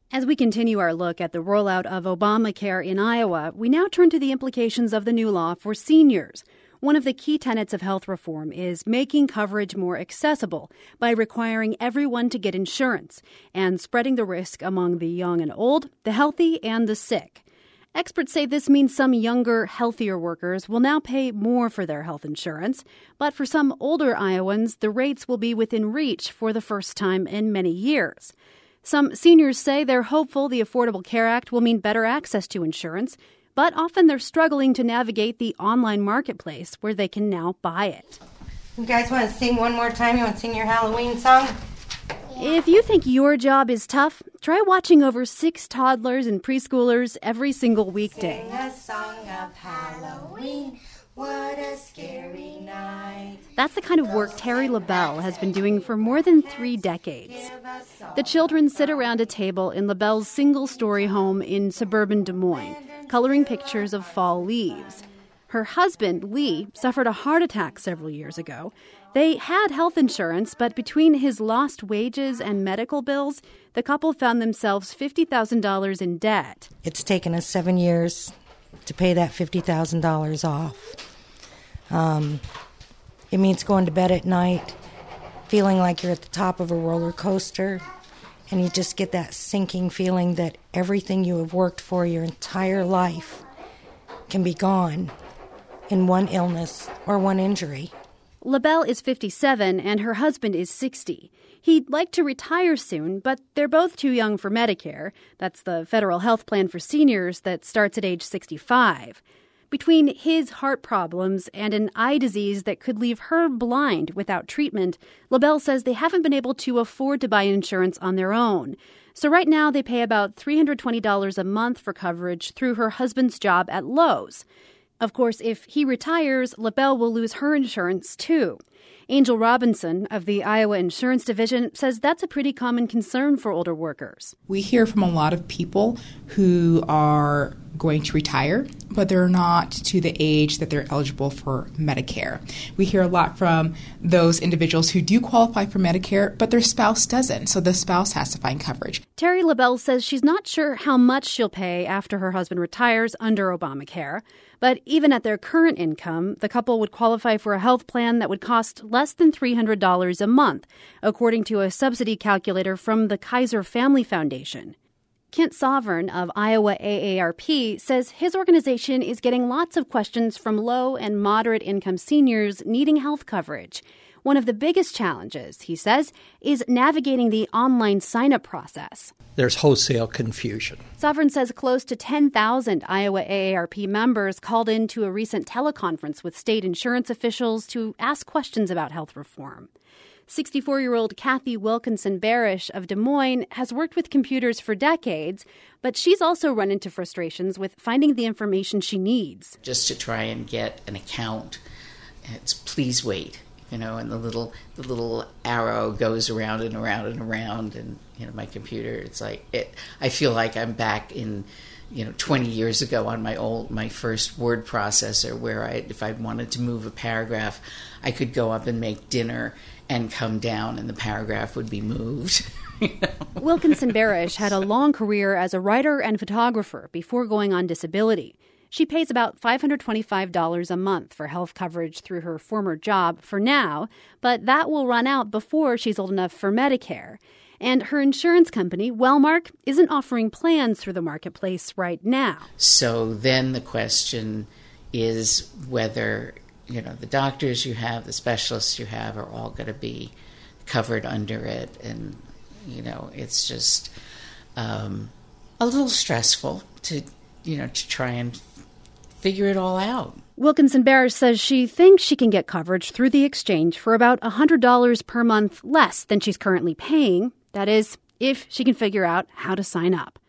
As we continue our look at the rollout of Obamacare in Iowa, we now turn to the implications of the new law for seniors. One of the key tenets of health reform is making coverage more accessible by requiring everyone to get insurance and spreading the risk among the young and old, the healthy and the sick. Experts say this means some younger, healthier workers will now pay more for their health insurance, but for some older Iowans, the rates will be within reach for the first time in many years. Some seniors say they're hopeful the Affordable Care Act will mean better access to insurance, but often they're struggling to navigate the online marketplace where they can now buy it. You guys want to sing one more time? You want to sing your Halloween song? If you think your job is tough, try watching over 6 toddlers and preschoolers every single weekday. Sing a song of Halloween, what a scary night. That's the kind of work Terry LaBelle has been doing for more than 3 decades. The children sit around a table in LaBelle's single-story home in suburban Des Moines, coloring pictures of fall leaves. Her husband, Lee, suffered a heart attack several years ago. They had health insurance, but between his lost wages and medical bills, the couple found themselves $50,000 in debt. It's taken us 7 years to pay that $50,000 off. It means going to bed at night, feeling like you're at the top of a roller coaster, and you just get that sinking feeling that everything you have worked for your entire life can be gone in one illness or one injury. LaBelle is 57 and her husband is 60. He'd like to retire soon, but they're both too young for Medicare. That's the federal health plan for seniors that starts at age 65. Between his heart problems and an eye disease that could leave her blind without treatment, LaBelle says they haven't been able to afford to buy insurance on their own. So right now they pay about $320 a month for coverage through her husband's job at Lowe's. Of course, if he retires, LaBelle will lose her insurance too. Angel Robinson of the Iowa Insurance Division says that's a pretty common concern for older workers. We hear from a lot of people who are going to retire, but they're not to the age that they're eligible for Medicare. We hear a lot from those individuals who do qualify for Medicare, but their spouse doesn't, so the spouse has to find coverage. Terry LaBelle says she's not sure how much she'll pay after her husband retires under Obamacare. But even at their current income, the couple would qualify for a health plan that would cost less than $300 a month, according to a subsidy calculator from the Kaiser Family Foundation. Kent Sovereign of Iowa AARP says his organization is getting lots of questions from low and moderate income seniors needing health coverage. One of the biggest challenges, he says, is navigating the online sign-up process. There's wholesale confusion. Sovereign says close to 10,000 Iowa AARP members called into a recent teleconference with state insurance officials to ask questions about health reform. 64-year-old Kathy Wilkinson Barish of Des Moines has worked with computers for decades, but she's also run into frustrations with finding the information she needs. Just to try and get an account, it's please wait. And the little arrow goes around and around and around, and my computer. It's like I feel like I'm back in 20 years ago on my first word processor, where if I wanted to move a paragraph, I could go up and make dinner and come down, and the paragraph would be moved. Wilkinson Barish had a long career as a writer and photographer before going on disability. She pays about $525 a month for health coverage through her former job for now, but that will run out before she's old enough for Medicare. And her insurance company, Wellmark, isn't offering plans through the marketplace right now. So then the question is whether, the doctors you have, the specialists you have are all going to be covered under it. And, it's just a little stressful to try and figure it all out. Wilkinson Barish says she thinks she can get coverage through the exchange for about $100 per month less than she's currently paying. That is, if she can figure out how to sign up.